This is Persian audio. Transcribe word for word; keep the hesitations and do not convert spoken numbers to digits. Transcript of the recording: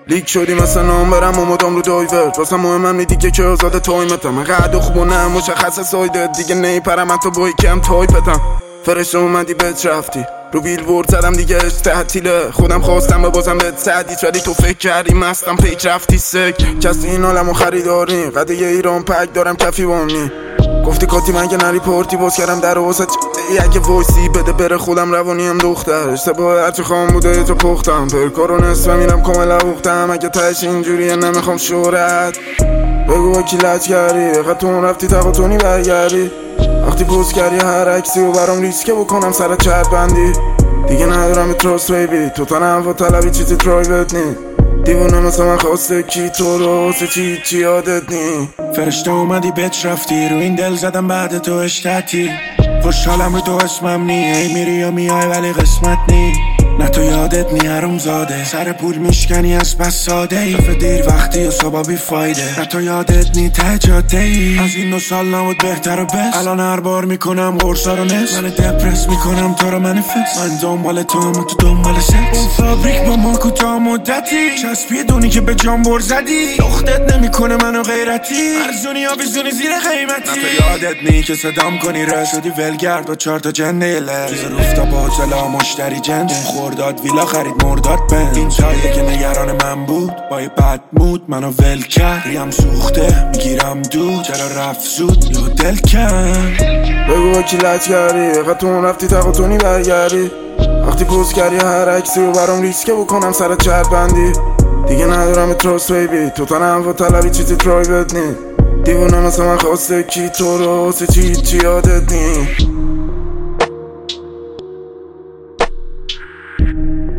لیک شدی مثلا نام برم و مدام رو دایورد واسه مهمم نی دیگه که آزاد تایمتم من قد و خوبونم مشخص سایدت دیگه نیپرم من تو بایی کم تایپتم فرشته اومدی بهت رفتی رو بیلبورد زدم دیگه اش تعطیله خودم خواستم به بازم بهت سعدیت ولی تو فکر کردی مستم پیچ رفتی سک کسی این عالمو خریداری قده یه ایران پک دارم کفی بامنی گفتی کاتی من که نری پارتی باز کردم در واسه ای اگه وایسی بده بره خودم روانیم دختر اشتباه هرچی خواهم بوده تو پختم پرکار و نصفه میرم کامل اوختم اگه تهش اینجوریه نمیخوام شهرت بگو با کی لج کردی اقد تو اون رفتی تقاطونی برگردی وقتی پوست کردی هر عکسی و برام ریسکه بکنم سر چرت بندی دیگه ندارم تراست بیبی تو تنم و طلبی چیزی پرایوت نی دیوونه مثل من خواسته کی تو رو واسه چی چی یادت نی فرشته اومدی بهت رفتی رو این دل زدم بعد تو اشتتی خوشحالم رو تو اسمم نی ای میری یا میای ولی قسمت نی نه تو یادت نی حروم زاده سر پول میشکنی از بس ساده ای دیر وقتی و صبح بی فایده نه تو یادت نی ته جاده ای از این دو سال نمود بهتر و بست الان هر بار میکنم قرصا رو نست من دپرس میکنم تو رو منفست من دنبال تو هم تو دنبال سکس اون فابریک با ما کوتاه مدتی چسبی دونی که به جان بر زدی دختت نمیکنه منو غیرتی ارزونی آویزونی زیر قیمتی نه تو یادت نی که صدام کنی رس شدی ولگرد با چهار تا جنده لز روز روفتا با جلا مشتری جنس خورداد ویلا خرید مرداد بند این جاییه که نگران من بود با یه بد مود منو ول کرد ریم سوخته میگیرم دود چرا رفت زود یا دل کن بگو با کی لج کردی اقد تو اون رفتی تقاطونی برگردی وقتی پوست کردی هر عکسی و برام ریسکه بکنم سر چرت بندی دیگه ندارم تراست بیبی تو تنم و طلبی چیزی پرایوت نی دیوونه مثل من خواسته کی تو رو واسه چی چی یادت نی